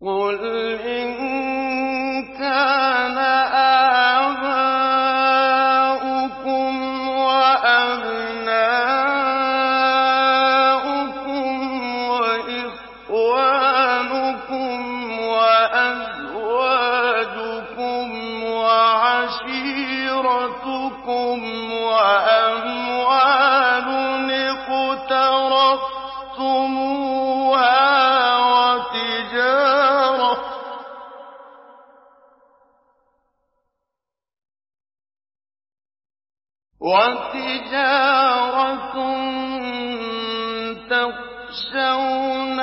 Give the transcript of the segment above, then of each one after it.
قُلْ إِن كَانَ آبَاؤُكُمْ وَأَبْنَاؤُكُمْ وَإِخْوَانُكُمْ وَأَزْوَاجُكُمْ وَعَشِيرَتُكُمْ وَأَمْوَالٌ اقْتَرَفْتُمُوهَا وَتِجَارَةٌ تَخْشَوْنَ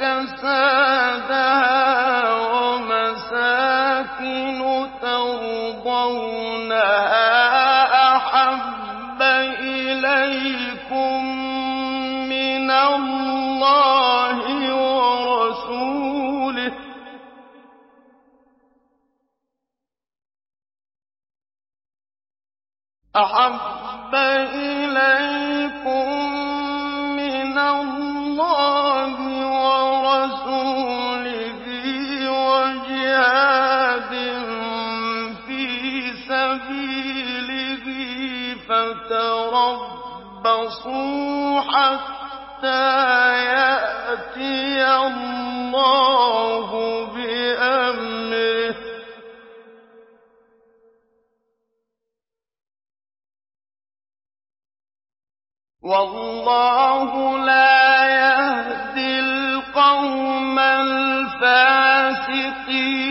كَسَادَهَا وَمَسَاكِنُ تَرْضَوْنَهَا أَحَبَّ إِلَيْكُم مِّنَ اللَّهِ وَرَسُولِهِ وَجِهَادٍ فِي سَبِيلِهِ فَتَرَبَّصُوا حَتَّىٰ يَأْتِيَ اللَّهُ بِأَمْرِهِ ۗ وَاللَّهُ لَا يَهْدِي الْقَوْمَ الْفَاسِقِينَ